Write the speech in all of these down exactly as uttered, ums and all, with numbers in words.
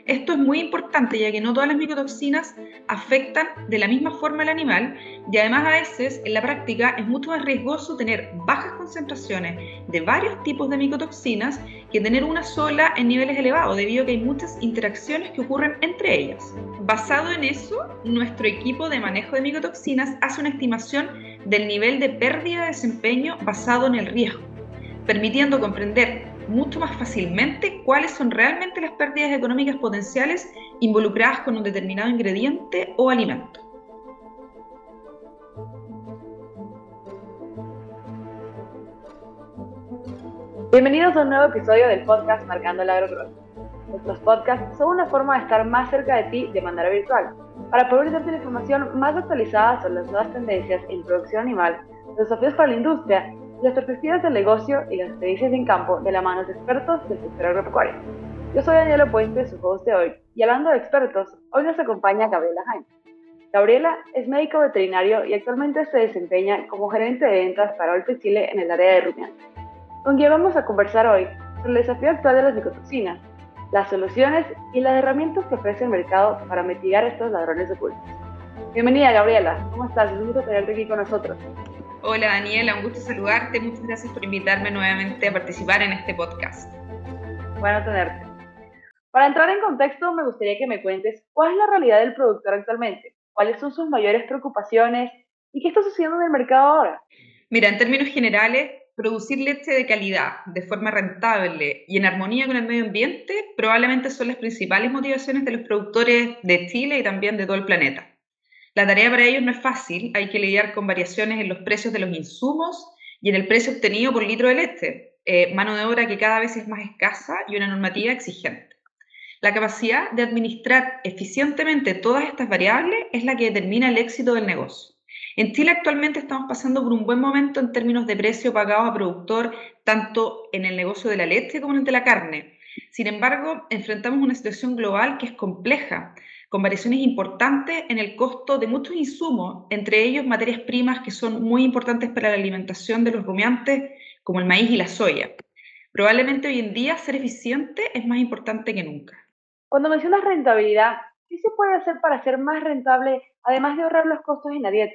Esto es muy importante ya que no todas las micotoxinas afectan de la misma forma al animal y además a veces en la práctica es mucho más riesgoso tener bajas concentraciones de varios tipos de micotoxinas que tener una sola en niveles elevados debido a que hay muchas interacciones que ocurren entre ellas. Basado en eso, nuestro equipo de manejo de micotoxinas hace una estimación del nivel de pérdida de desempeño basado en el riesgo, permitiendo comprender mucho más fácilmente cuáles son realmente las pérdidas económicas potenciales involucradas con un determinado ingrediente o alimento. Bienvenidos a un nuevo episodio del podcast Marcando el Agrogrowth. Nuestros podcasts son una forma de estar más cerca de ti de manera virtual, para poder brindarte la información más actualizada sobre las nuevas tendencias en producción animal, los desafíos para la industria, las perspectivas del negocio y las experiencias en campo de la mano de expertos del sector agropecuario. Yo soy Daniela Puente, su host de hoy, y hablando de expertos, hoy nos acompaña Gabriela Jaime. Gabriela es médico veterinario y actualmente se desempeña como gerente de ventas para Olpe Chile en el área de rumiantes, con quien vamos a conversar hoy sobre el desafío actual de las micotoxinas, las soluciones y las herramientas que ofrece el mercado para mitigar estos ladrones ocultos. Bienvenida, Gabriela, ¿cómo estás? Es un gusto tenerte aquí con nosotros. Hola Daniela, un gusto saludarte, muchas gracias por invitarme nuevamente a participar en este podcast. Bueno tenerte. Para entrar en contexto, me gustaría que me cuentes cuál es la realidad del productor actualmente, cuáles son sus mayores preocupaciones y qué está sucediendo en el mercado ahora. Mira, en términos generales, producir leche de calidad, de forma rentable y en armonía con el medio ambiente probablemente son las principales motivaciones de los productores de Chile y también de todo el planeta. La tarea para ellos no es fácil, hay que lidiar con variaciones en los precios de los insumos y en el precio obtenido por litro de leche, eh, mano de obra que cada vez es más escasa y una normativa exigente. La capacidad de administrar eficientemente todas estas variables es la que determina el éxito del negocio. En Chile actualmente estamos pasando por un buen momento en términos de precio pagado a productor, tanto en el negocio de la leche como en el de la carne. Sin embargo, enfrentamos una situación global que es compleja, con variaciones importantes en el costo de muchos insumos, entre ellos materias primas que son muy importantes para la alimentación de los rumiantes, como el maíz y la soya. Probablemente hoy en día ser eficiente es más importante que nunca. Cuando mencionas rentabilidad, ¿qué se puede hacer para ser más rentable, además de ahorrar los costos en la dieta?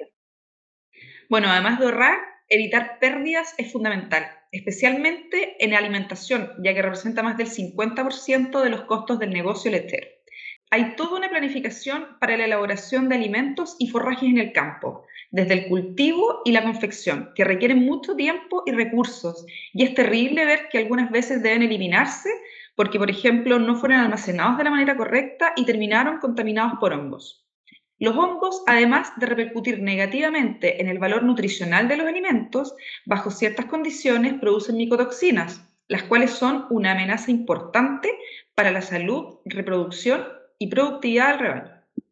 Bueno, además de ahorrar, evitar pérdidas es fundamental, especialmente en alimentación, ya que representa más del cincuenta por ciento de los costos del negocio lechero. Hay toda una planificación para la elaboración de alimentos y forrajes en el campo, desde el cultivo y la confección, que requieren mucho tiempo y recursos, y es terrible ver que algunas veces deben eliminarse porque, por ejemplo, no fueron almacenados de la manera correcta y terminaron contaminados por hongos. Los hongos, además de repercutir negativamente en el valor nutricional de los alimentos, bajo ciertas condiciones producen micotoxinas, las cuales son una amenaza importante para la salud, reproducción y productividad del rebaño.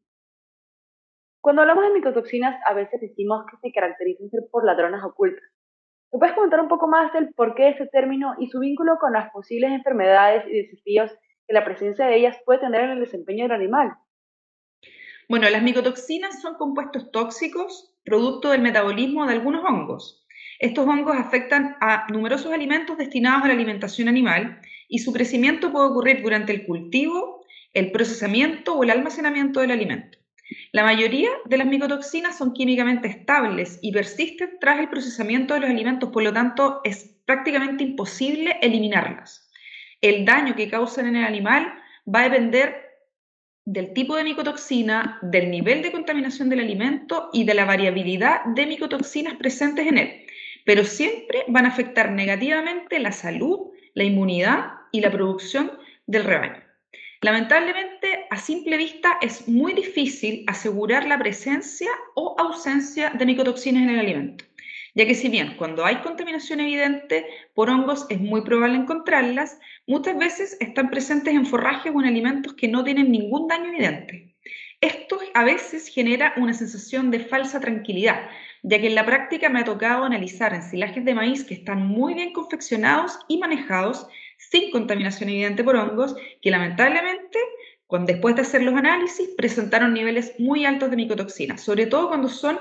Cuando hablamos de micotoxinas, a veces decimos que se caracterizan por ladronas ocultas. ¿Me puedes contar un poco más del porqué de ese término y su vínculo con las posibles enfermedades y desafíos que la presencia de ellas puede tener en el desempeño del animal? Bueno, las micotoxinas son compuestos tóxicos producto del metabolismo de algunos hongos. Estos hongos afectan a numerosos alimentos destinados a la alimentación animal y su crecimiento puede ocurrir durante el cultivo, el procesamiento o el almacenamiento del alimento. La mayoría de las micotoxinas son químicamente estables y persisten tras el procesamiento de los alimentos, por lo tanto es prácticamente imposible eliminarlas. El daño que causan en el animal va a depender del tipo de micotoxina, del nivel de contaminación del alimento y de la variabilidad de micotoxinas presentes en él, pero siempre van a afectar negativamente la salud, la inmunidad y la producción del rebaño. Lamentablemente, a simple vista es muy difícil asegurar la presencia o ausencia de micotoxinas en el alimento, ya que si bien cuando hay contaminación evidente por hongos es muy probable encontrarlas, muchas veces están presentes en forrajes o en alimentos que no tienen ningún daño evidente. Esto a veces genera una sensación de falsa tranquilidad, ya que en la práctica me ha tocado analizar ensilajes de maíz que están muy bien confeccionados y manejados sin contaminación evidente por hongos, que lamentablemente, cuando, después de hacer los análisis, presentaron niveles muy altos de micotoxinas, sobre todo cuando son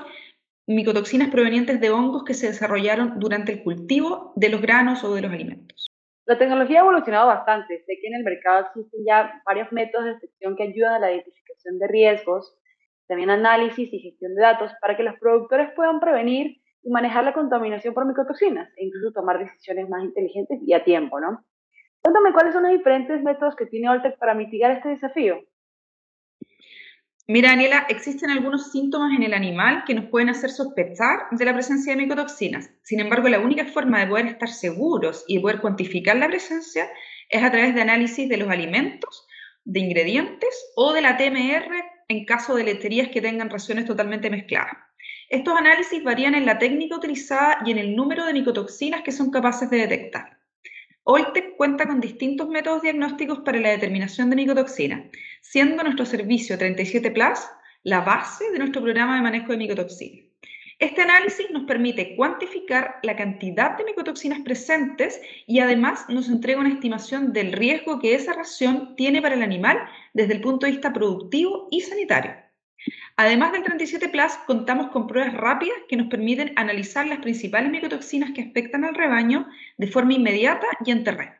micotoxinas provenientes de hongos que se desarrollaron durante el cultivo de los granos o de los alimentos. La tecnología ha evolucionado bastante. Sé que en el mercado existen ya varios métodos de detección que ayudan a la identificación de riesgos, también análisis y gestión de datos para que los productores puedan prevenir y manejar la contaminación por micotoxinas e incluso tomar decisiones más inteligentes y a tiempo, ¿no? Cuéntame cuáles son los diferentes métodos que tiene Oltec para mitigar este desafío. Mira, Daniela, existen algunos síntomas en el animal que nos pueden hacer sospechar de la presencia de micotoxinas. Sin embargo, la única forma de poder estar seguros y de poder cuantificar la presencia es a través de análisis de los alimentos, de ingredientes o de la T M R en caso de lecherías que tengan raciones totalmente mezcladas. Estos análisis varían en la técnica utilizada y en el número de micotoxinas que son capaces de detectar. Oltec cuenta con distintos métodos diagnósticos para la determinación de micotoxinas, siendo nuestro servicio treinta y siete Plus la base de nuestro programa de manejo de micotoxinas. Este análisis nos permite cuantificar la cantidad de micotoxinas presentes y además nos entrega una estimación del riesgo que esa ración tiene para el animal desde el punto de vista productivo y sanitario. Además del treinta y siete Plus, contamos con pruebas rápidas que nos permiten analizar las principales micotoxinas que afectan al rebaño de forma inmediata y en terreno.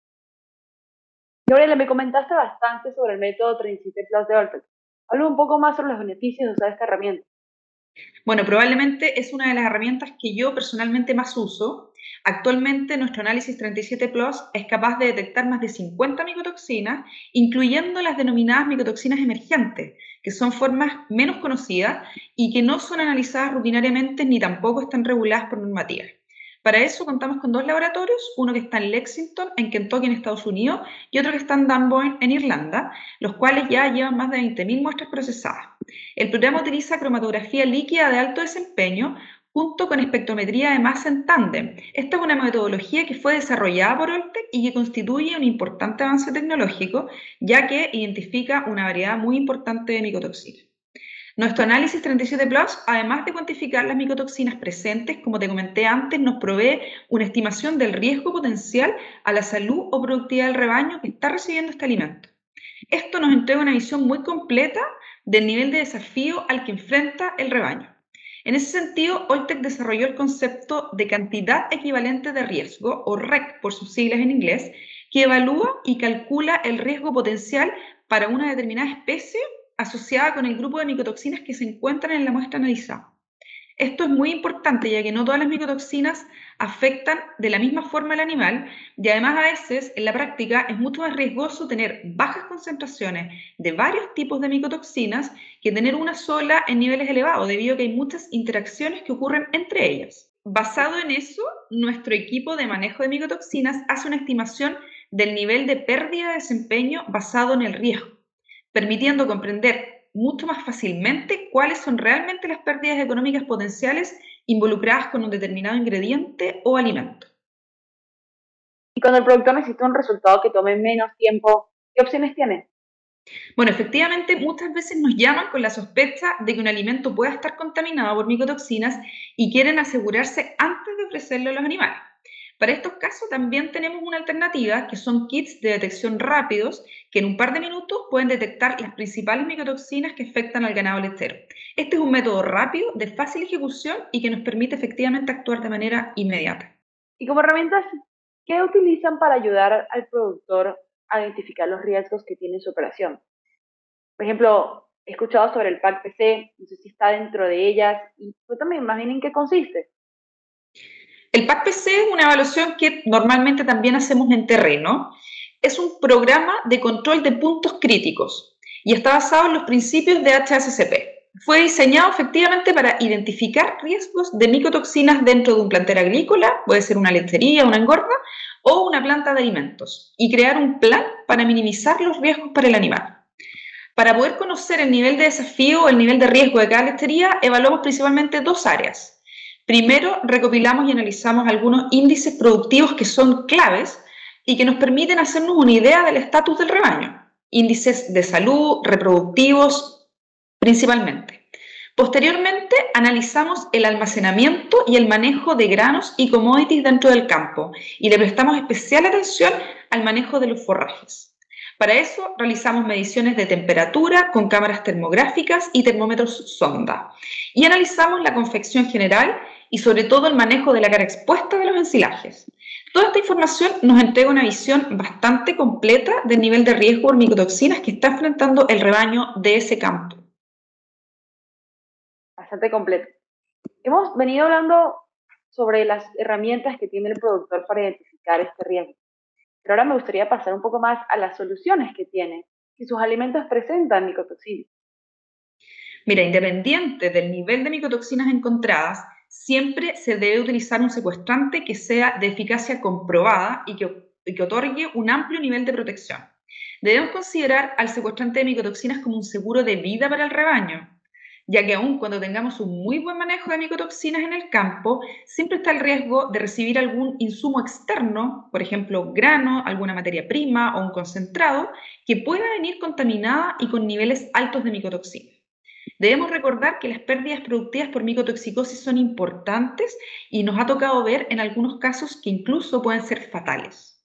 Gabriela, me comentaste bastante sobre el método treinta y siete Plus de Oltec. Habla un poco más sobre los beneficios de usar esta herramienta. Bueno, probablemente es una de las herramientas que yo personalmente más uso. Actualmente nuestro análisis treinta y siete Plus es capaz de detectar más de cincuenta micotoxinas, incluyendo las denominadas micotoxinas emergentes, que son formas menos conocidas y que no son analizadas rutinariamente ni tampoco están reguladas por normativas. Para eso contamos con dos laboratorios, uno que está en Lexington, en Kentucky, en Estados Unidos, y otro que está en Dunboyne, en Irlanda, los cuales ya llevan más de veinte mil muestras procesadas. El programa utiliza cromatografía líquida de alto desempeño junto con espectrometría de masa en tándem. Esta es una metodología que fue desarrollada por Oltec y que constituye un importante avance tecnológico, ya que identifica una variedad muy importante de micotoxinas. Nuestro análisis treinta y siete Plus, además de cuantificar las micotoxinas presentes, como te comenté antes, nos provee una estimación del riesgo potencial a la salud o productividad del rebaño que está recibiendo este alimento. Esto nos entrega una visión muy completa del nivel de desafío al que enfrenta el rebaño. En ese sentido, Oltec desarrolló el concepto de cantidad equivalente de riesgo, o R E C por sus siglas en inglés, que evalúa y calcula el riesgo potencial para una determinada especie asociada con el grupo de micotoxinas que se encuentran en la muestra analizada. Esto es muy importante ya que no todas las micotoxinas afectan de la misma forma al animal y además a veces en la práctica es mucho más riesgoso tener bajas concentraciones de varios tipos de micotoxinas que tener una sola en niveles elevados debido a que hay muchas interacciones que ocurren entre ellas. Basado en eso, nuestro equipo de manejo de micotoxinas hace una estimación del nivel de pérdida de desempeño basado en el riesgo, permitiendo comprender mucho más fácilmente cuáles son realmente las pérdidas económicas potenciales involucradas con un determinado ingrediente o alimento. Y cuando el productor necesita un resultado que tome menos tiempo, ¿qué opciones tiene? Bueno, efectivamente, muchas veces nos llaman con la sospecha de que un alimento pueda estar contaminado por micotoxinas y quieren asegurarse antes de ofrecerlo a los animales. Para estos casos también tenemos una alternativa que son kits de detección rápidos que en un par de minutos pueden detectar las principales micotoxinas que afectan al ganado lechero. Este es un método rápido, de fácil ejecución y que nos permite efectivamente actuar de manera inmediata. Y como herramientas, ¿qué utilizan para ayudar al productor a identificar los riesgos que tiene en su operación? Por ejemplo, he escuchado sobre el P A C P C, no sé si está dentro de ellas, y cuéntame más bien en qué consiste. El P A C P C es una evaluación que normalmente también hacemos en terreno. Es un programa de control de puntos críticos y está basado en los principios de H A C C P. Fue diseñado efectivamente para identificar riesgos de micotoxinas dentro de un plantel agrícola, puede ser una lechería, una engorda o una planta de alimentos, y crear un plan para minimizar los riesgos para el animal. Para poder conocer el nivel de desafío o el nivel de riesgo de cada lechería, evaluamos principalmente dos áreas. Primero, recopilamos y analizamos algunos índices productivos que son claves y que nos permiten hacernos una idea del estatus del rebaño. Índices de salud, reproductivos, principalmente. Posteriormente, analizamos el almacenamiento y el manejo de granos y commodities dentro del campo y le prestamos especial atención al manejo de los forrajes. Para eso realizamos mediciones de temperatura con cámaras termográficas y termómetros sonda y analizamos la confección general y sobre todo el manejo de la cara expuesta de los ensilajes. Toda esta información nos entrega una visión bastante completa del nivel de riesgo por micotoxinas que está enfrentando el rebaño de ese campo. Bastante completo. Hemos venido hablando sobre las herramientas que tiene el productor para identificar este riesgo, pero ahora me gustaría pasar un poco más a las soluciones que tiene si sus alimentos presentan micotoxinas. Mira, independiente del nivel de micotoxinas encontradas, siempre se debe utilizar un secuestrante que sea de eficacia comprobada y que, y que otorgue un amplio nivel de protección. Debemos considerar al secuestrante de micotoxinas como un seguro de vida para el rebaño, ya que aun cuando tengamos un muy buen manejo de micotoxinas en el campo, siempre está el riesgo de recibir algún insumo externo, por ejemplo, grano, alguna materia prima o un concentrado, que pueda venir contaminada y con niveles altos de micotoxinas. Debemos recordar que las pérdidas productivas por micotoxicosis son importantes y nos ha tocado ver en algunos casos que incluso pueden ser fatales.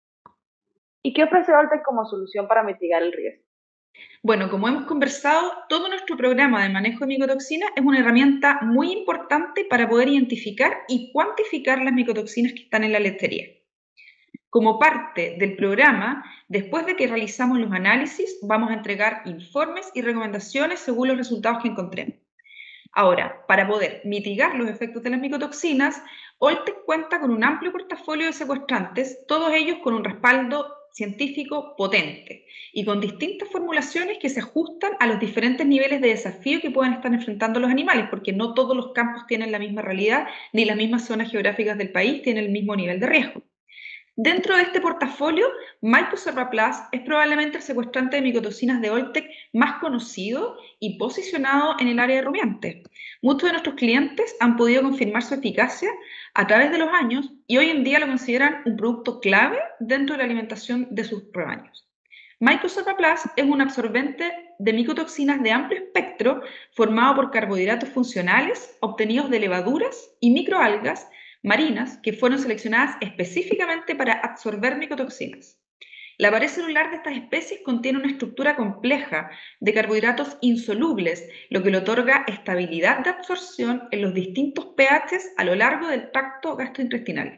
¿Y qué ofrece Oltec como solución para mitigar el riesgo? Bueno, como hemos conversado, todo nuestro programa de manejo de micotoxinas es una herramienta muy importante para poder identificar y cuantificar las micotoxinas que están en la lechería. Como parte del programa, después de que realizamos los análisis, vamos a entregar informes y recomendaciones según los resultados que encontremos. Ahora, para poder mitigar los efectos de las micotoxinas, Oltec cuenta con un amplio portafolio de secuestrantes, todos ellos con un respaldo científico potente y con distintas formulaciones que se ajustan a los diferentes niveles de desafío que puedan estar enfrentando los animales, porque no todos los campos tienen la misma realidad, ni las mismas zonas geográficas del país tienen el mismo nivel de riesgo. Dentro de este portafolio, Mycocervaplas es probablemente el secuestrante de micotoxinas de Oltec más conocido y posicionado en el área de rumiantes. Muchos de nuestros clientes han podido confirmar su eficacia a través de los años y hoy en día lo consideran un producto clave dentro de la alimentación de sus rebaños. Mycocervaplas es un absorbente de micotoxinas de amplio espectro formado por carbohidratos funcionales obtenidos de levaduras y microalgas marinas que fueron seleccionadas específicamente para absorber micotoxinas. La pared celular de estas especies contiene una estructura compleja de carbohidratos insolubles, lo que le otorga estabilidad de absorción en los distintos pHs a lo largo del tracto gastrointestinal.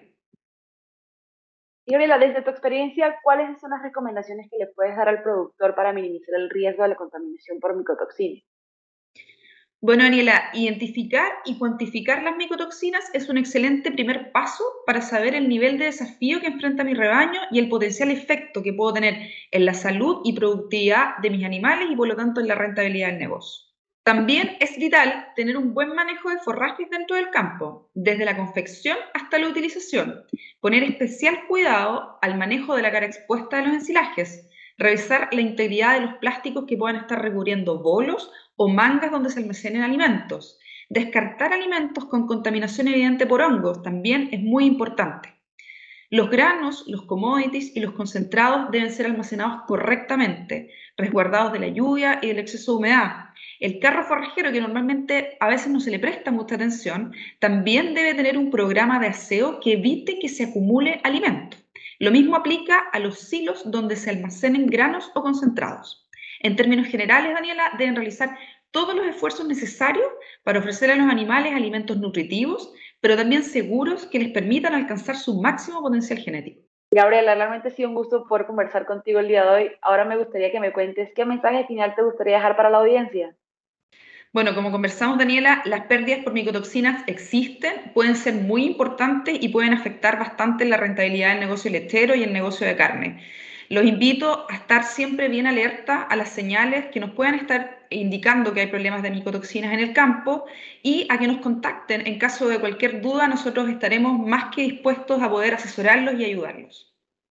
Y Gabriela, desde tu experiencia, ¿cuáles son las recomendaciones que le puedes dar al productor para minimizar el riesgo de la contaminación por micotoxinas? Bueno, Daniela, identificar y cuantificar las micotoxinas es un excelente primer paso para saber el nivel de desafío que enfrenta mi rebaño y el potencial efecto que puedo tener en la salud y productividad de mis animales y por lo tanto en la rentabilidad del negocio. También es vital tener un buen manejo de forrajes dentro del campo, desde la confección hasta la utilización. Poner especial cuidado al manejo de la cara expuesta de los ensilajes. Revisar la integridad de los plásticos que puedan estar recubriendo bolos o mangas donde se almacenen alimentos. Descartar alimentos con contaminación evidente por hongos también es muy importante. Los granos, los commodities y los concentrados deben ser almacenados correctamente, resguardados de la lluvia y del exceso de humedad. El carro forrajero, que normalmente a veces no se le presta mucha atención, también debe tener un programa de aseo que evite que se acumule alimento. Lo mismo aplica a los silos donde se almacenen granos o concentrados. En términos generales, Daniela, deben realizar todos los esfuerzos necesarios para ofrecer a los animales alimentos nutritivos, pero también seguros que les permitan alcanzar su máximo potencial genético. Gabriela, realmente ha sido un gusto poder conversar contigo el día de hoy. Ahora me gustaría que me cuentes qué mensaje final te gustaría dejar para la audiencia. Bueno, como conversamos, Daniela, las pérdidas por micotoxinas existen, pueden ser muy importantes y pueden afectar bastante la rentabilidad del negocio lechero y el negocio de carne. Los invito a estar siempre bien alerta a las señales que nos puedan estar indicando que hay problemas de micotoxinas en el campo y a que nos contacten en caso de cualquier duda. Nosotros estaremos más que dispuestos a poder asesorarlos y ayudarlos.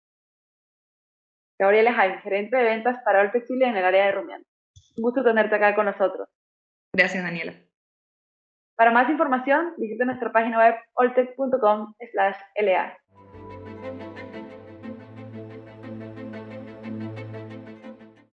Gabriela Jaime, gerente de ventas para Oltec Chile en el área de rumiantes. Un gusto tenerte acá con nosotros. Gracias, Daniela. Para más información, visita nuestra página web oltec punto com slash L A.